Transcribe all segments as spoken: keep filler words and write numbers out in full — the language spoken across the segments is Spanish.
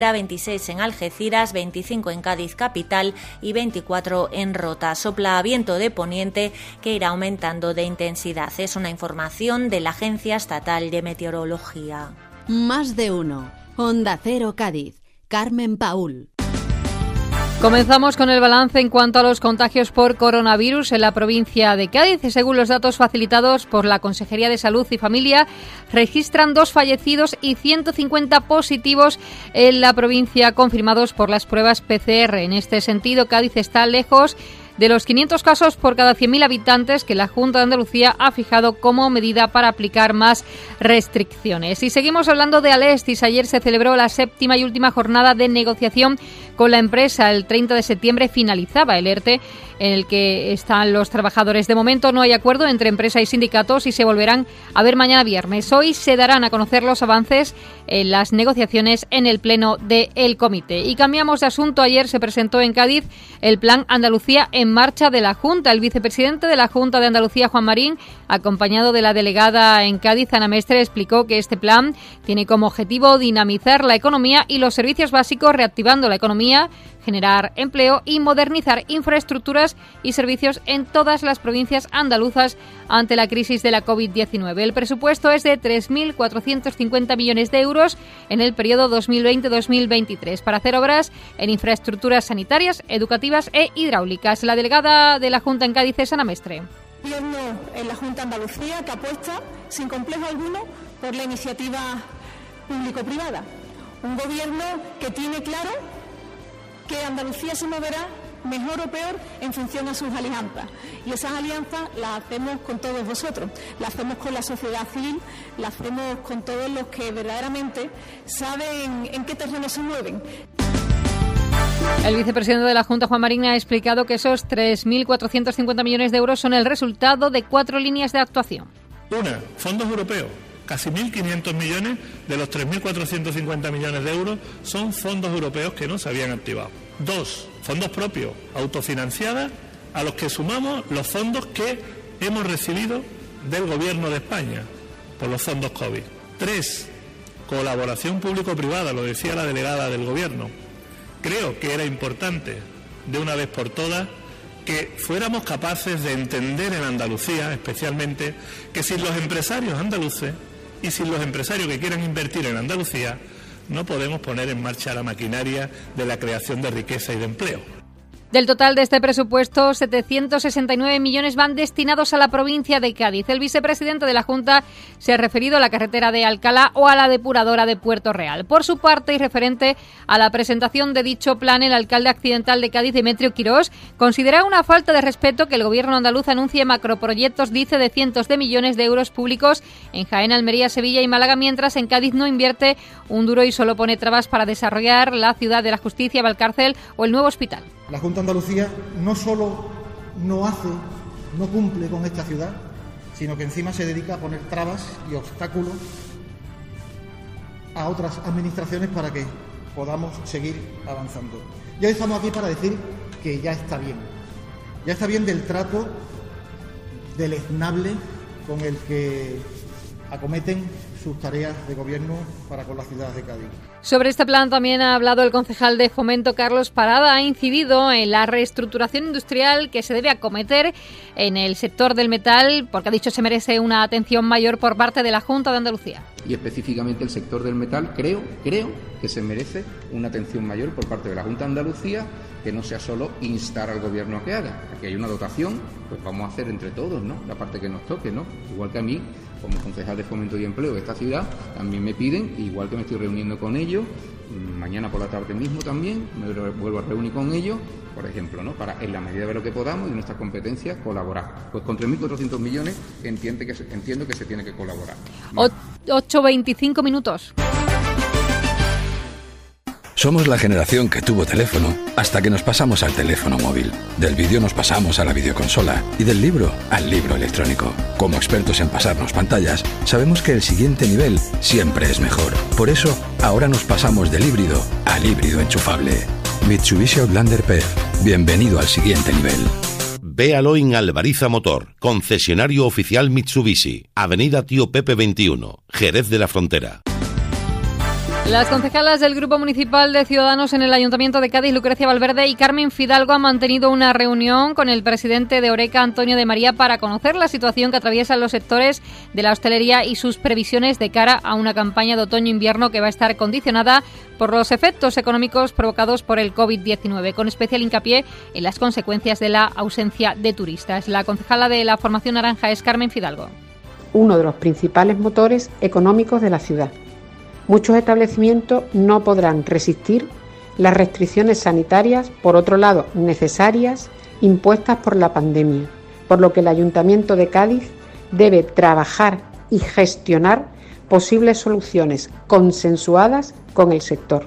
veintiséis en Algeciras, veinticinco en Cádiz capital y veinticuatro en Rota. Sopla viento de poniente que irá aumentando de intensidad. Es una información de la Agencia Estatal de Meteorología. Más de uno. Onda Cero Cádiz. Carmen Paúl. Comenzamos con el balance en cuanto a los contagios por coronavirus en la provincia de Cádiz. Según los datos facilitados por la Consejería de Salud y Familia, registran dos fallecidos y ciento cincuenta positivos en la provincia confirmados por las pruebas P C R. En este sentido, Cádiz está lejos de los quinientos casos por cada cien mil habitantes que la Junta de Andalucía ha fijado como medida para aplicar más restricciones. Y seguimos hablando de Alestis. Ayer se celebró la séptima y última jornada de negociación con la empresa. El treinta de septiembre finalizaba el ERTE en el que están los trabajadores. De momento no hay acuerdo entre empresa y sindicatos y se volverán a ver mañana viernes. Hoy se darán a conocer los avances en las negociaciones en el pleno del comité. Y cambiamos de asunto. Ayer se presentó en Cádiz el Plan Andalucía en marcha de la Junta. El vicepresidente de la Junta de Andalucía, Juan Marín, acompañado de la delegada en Cádiz, Ana Mestre, explicó que este plan tiene como objetivo dinamizar la economía y los servicios básicos, reactivando la economía, generar empleo y modernizar infraestructuras y servicios en todas las provincias andaluzas ante la crisis de la covid diecinueve. El presupuesto es de tres mil cuatrocientos cincuenta millones de euros en el periodo dos mil veinte a dos mil veintitrés para hacer obras en infraestructuras sanitarias, educativas e hidráulicas. La delegada de la Junta en Cádiz es Ana Mestre. Gobierno en la Junta de Andalucía que apuesta sin complejo alguno por la iniciativa público-privada. Un gobierno que tiene claro que Andalucía se moverá mejor o peor en función a sus alianzas. Y esas alianzas las hacemos con todos vosotros, las hacemos con la sociedad civil, las hacemos con todos los que verdaderamente saben en qué terreno se mueven. El vicepresidente de la Junta, Juan Marín, ha explicado que esos tres mil cuatrocientos cincuenta millones de euros son el resultado de cuatro líneas de actuación. Una, fondos europeos. Casi mil quinientos millones de los tres mil cuatrocientos cincuenta millones de euros son fondos europeos que no se habían activado. Dos, fondos propios, autofinanciadas, a los que sumamos los fondos que hemos recibido del Gobierno de España por los fondos COVID. Tres, colaboración público-privada, lo decía la delegada del Gobierno. Creo que era importante, de una vez por todas, que fuéramos capaces de entender en Andalucía, especialmente, que sin los empresarios andaluces y sin los empresarios que quieran invertir en Andalucía, no podemos poner en marcha la maquinaria de la creación de riqueza y de empleo. Del total de este presupuesto, setecientos sesenta y nueve millones van destinados a la provincia de Cádiz. El vicepresidente de la Junta se ha referido a la carretera de Alcalá o a la depuradora de Puerto Real. Por su parte, y referente a la presentación de dicho plan, el alcalde accidental de Cádiz, Demetrio Quirós, considera una falta de respeto que el gobierno andaluz anuncie macroproyectos, dice, de cientos de millones de euros públicos en Jaén, Almería, Sevilla y Málaga, mientras en Cádiz no invierte un duro y solo pone trabas para desarrollar la ciudad de la justicia, Valcárcel o el nuevo hospital. La Junta de Andalucía no solo no hace, no cumple con esta ciudad, sino que encima se dedica a poner trabas y obstáculos a otras administraciones para que podamos seguir avanzando. Ya estamos aquí para decir que ya está bien. Ya está bien del trato deleznable con el que acometen sus tareas de gobierno para con la ciudad de Cádiz. Sobre este plan también ha hablado el concejal de Fomento, Carlos Parada. Ha incidido en la reestructuración industrial que se debe acometer en el sector del metal, porque ha dicho se merece una atención mayor por parte de la Junta de Andalucía. Y específicamente el sector del metal, creo, creo que se merece una atención mayor por parte de la Junta de Andalucía, que no sea solo instar al gobierno a que haga. Aquí hay una dotación, pues vamos a hacer entre todos, ¿no?, la parte que nos toque, ¿no? Igual que a mí, como concejal de Fomento y Empleo de esta ciudad, también me piden, igual que me estoy reuniendo con ellos, mañana por la tarde mismo también me vuelvo a reunir con ellos, por ejemplo, ¿no?, para, en la medida de lo que podamos y de nuestras competencias, colaborar. Pues con tres mil cuatrocientos millones entiende que se, entiendo que se tiene que colaborar. ocho veinticinco minutos. Somos la generación que tuvo teléfono hasta que nos pasamos al teléfono móvil. Del vídeo nos pasamos a la videoconsola y del libro al libro electrónico. Como expertos en pasarnos pantallas, sabemos que el siguiente nivel siempre es mejor. Por eso, ahora nos pasamos del híbrido al híbrido enchufable. Mitsubishi Outlander P E F. Bienvenido al siguiente nivel. Véalo en Alvariza Motor, concesionario oficial Mitsubishi, Avenida Tío Pepe veintiuno, Jerez de la Frontera. Las concejalas del Grupo Municipal de Ciudadanos en el Ayuntamiento de Cádiz, Lucrecia Valverde y Carmen Fidalgo, han mantenido una reunión con el presidente de Horeca, Antonio de María, para conocer la situación que atraviesan los sectores de la hostelería y sus previsiones de cara a una campaña de otoño-invierno que va a estar condicionada por los efectos económicos provocados por el covid diecinueve, con especial hincapié en las consecuencias de la ausencia de turistas. La concejala de la Formación Naranja es Carmen Fidalgo. Uno de los principales motores económicos de la ciudad. Muchos establecimientos no podrán resistir las restricciones sanitarias, por otro lado necesarias, impuestas por la pandemia, por lo que el Ayuntamiento de Cádiz debe trabajar y gestionar posibles soluciones consensuadas con el sector.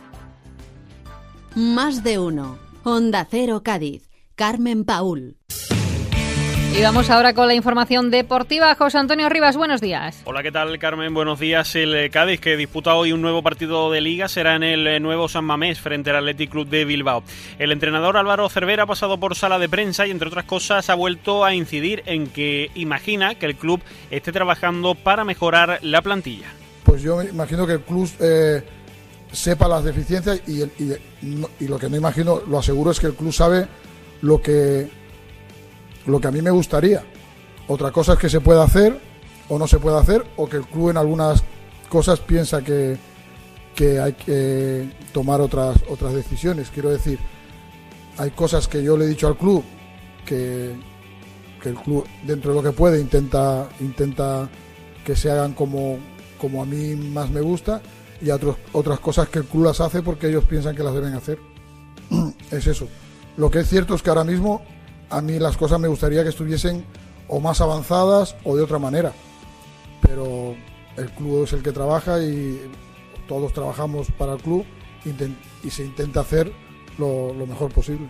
Más de uno. Onda Cero Cádiz. Carmen Paúl. Y vamos ahora con la información deportiva. José Antonio Rivas, buenos días. Hola, ¿qué tal, Carmen? Buenos días. El Cádiz, que disputa hoy un nuevo partido de Liga, será en el nuevo San Mamés frente al Athletic Club de Bilbao. El entrenador Álvaro Cervera ha pasado por sala de prensa y, entre otras cosas, ha vuelto a incidir en que imagina que el club esté trabajando para mejorar la plantilla. Pues yo me imagino que el club eh, sepa las deficiencias y, el, y, y lo que no imagino, lo aseguro, es que el club sabe lo que... lo que a mí me gustaría. Otra cosa es que se pueda hacer o no se pueda hacer, o que el club en algunas cosas piensa que, que hay que tomar otras otras decisiones. Quiero decir, hay cosas que yo le he dicho al club que, que el club, dentro de lo que puede, intenta intenta que se hagan como, como a mí más me gusta, y otros, otras cosas que el club las hace porque ellos piensan que las deben hacer. Es eso. Lo que es cierto es que ahora mismo a mí las cosas me gustaría que estuviesen o más avanzadas o de otra manera, pero el club es el que trabaja y todos trabajamos para el club y se intenta hacer lo, lo mejor posible.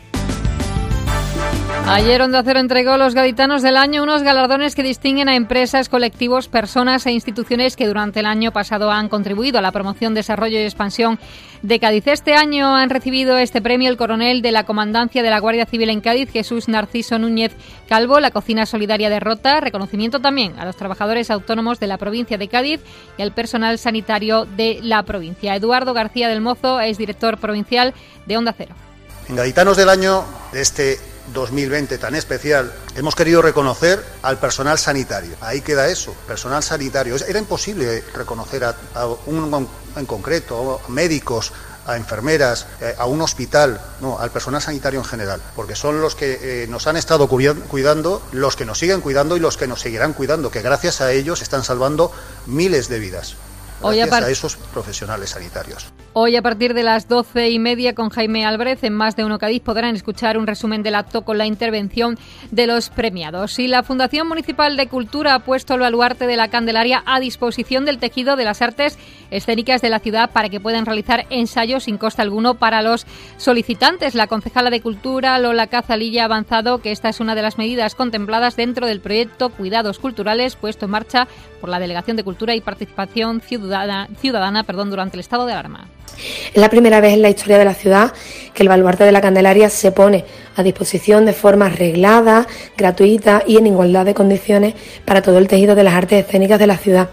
Ayer Onda Cero entregó a los gaditanos del año unos galardones que distinguen a empresas, colectivos, personas e instituciones que durante el año pasado han contribuido a la promoción, desarrollo y expansión de Cádiz. Este año han recibido este premio el coronel de la Comandancia de la Guardia Civil en Cádiz, Jesús Narciso Núñez Calvo, la Cocina Solidaria de Rota, reconocimiento también a los trabajadores autónomos de la provincia de Cádiz y al personal sanitario de la provincia. Eduardo García del Mozo es director provincial de Onda Cero. En Gaditanos del Año de este dos mil veinte tan especial, hemos querido reconocer al personal sanitario. Ahí queda eso, personal sanitario. Era imposible reconocer a, a un en concreto, a médicos, a enfermeras, eh, a un hospital, no, al personal sanitario en general, porque son los que eh, nos han estado cuidando, los que nos siguen cuidando y los que nos seguirán cuidando, que gracias a ellos están salvando miles de vidas. Gracias a, a esos profesionales sanitarios. Hoy a partir de las doce y media con Jaime Álvarez en Más de Uno Cádiz podrán escuchar un resumen del acto con la intervención de los premiados. Y la Fundación Municipal de Cultura ha puesto el baluarte de la Candelaria a disposición del tejido de las artes escénicas de la ciudad para que puedan realizar ensayos sin coste alguno para los solicitantes. La concejala de Cultura, Lola Cazalilla, ha avanzado que esta es una de las medidas contempladas dentro del proyecto Cuidados Culturales puesto en marcha por la Delegación de Cultura y Participación Ciudadana, ciudadana perdón, durante el estado de alarma. Es la primera vez en la historia de la ciudad que el baluarte de la Candelaria se pone a disposición de forma reglada, gratuita y en igualdad de condiciones para todo el tejido de las artes escénicas de la ciudad.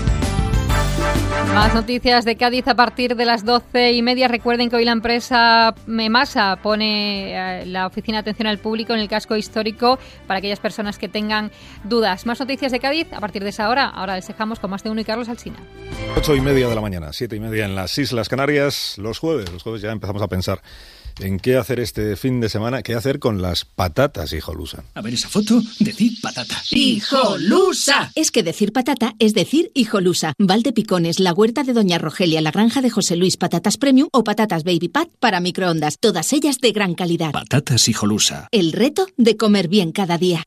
Más noticias de Cádiz a partir de las doce y media. Recuerden que hoy la empresa Memasa pone la oficina de atención al público en el casco histórico para aquellas personas que tengan dudas. Más noticias de Cádiz a partir de esa hora. Ahora les dejamos con Más de Uno y Carlos Alsina. Ocho y media de la mañana, siete y media en las Islas Canarias. Los jueves, los jueves ya empezamos a pensar en qué hacer este fin de semana, qué hacer con las patatas hijolusa. A ver esa foto, decir patata. ¡Hijolusa! Es que decir patata es decir hijolusa. Valdepicones, la huerta de Doña Rogelia, la granja de José Luis, patatas premium o patatas baby pat para microondas. Todas ellas de gran calidad. Patatas hijolusa. El reto de comer bien cada día.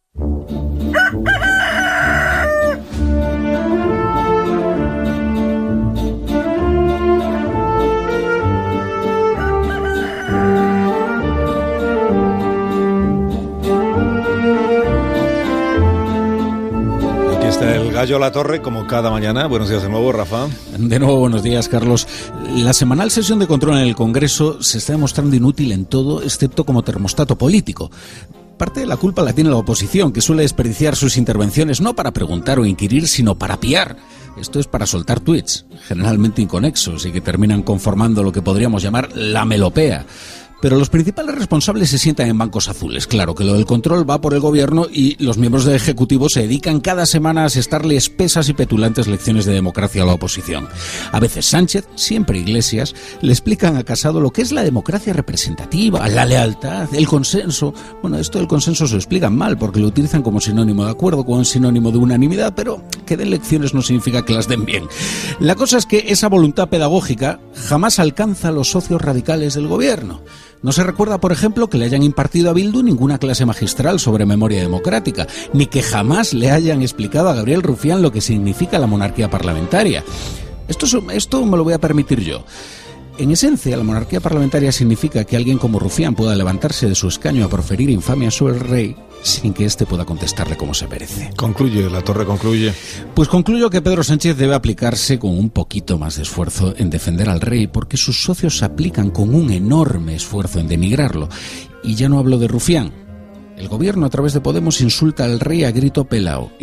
El gallo a la torre, como cada mañana. Buenos días de nuevo, Rafa. De nuevo, buenos días, Carlos. La semanal sesión de control en el Congreso se está demostrando inútil en todo, excepto como termostato político. parte de la culpa la tiene la oposición, que suele desperdiciar sus intervenciones no para preguntar o inquirir, sino para piar. Esto es para soltar tuits, generalmente inconexos y que terminan conformando lo que podríamos llamar la melopea. Pero los principales responsables se sientan en bancos azules. Claro que lo del control va por el gobierno y los miembros del Ejecutivo se dedican cada semana a asestarle espesas y petulantes lecciones de democracia a la oposición. A veces Sánchez, siempre Iglesias, le explican a Casado lo que es la democracia representativa, la lealtad, el consenso. Bueno, esto del consenso se lo explican mal porque lo utilizan como sinónimo de acuerdo, como sinónimo de unanimidad, pero que den lecciones no significa que las den bien. La cosa es que esa voluntad pedagógica jamás alcanza a los socios radicales del gobierno. No se recuerda, por ejemplo, que le hayan impartido a Bildu ninguna clase magistral sobre memoria democrática, ni que jamás le hayan explicado a Gabriel Rufián lo que significa la monarquía parlamentaria. Esto, esto me lo voy a permitir yo. En esencia, la monarquía parlamentaria significa que alguien como Rufián pueda levantarse de su escaño a proferir infamia sobre el rey sin que éste pueda contestarle como se merece. Concluye, La Torre concluye. Pues concluyo que Pedro Sánchez debe aplicarse con un poquito más de esfuerzo en defender al rey, porque sus socios se aplican con un enorme esfuerzo en denigrarlo. Y ya no hablo de Rufián. El gobierno, a través de Podemos, insulta al rey a grito pelao.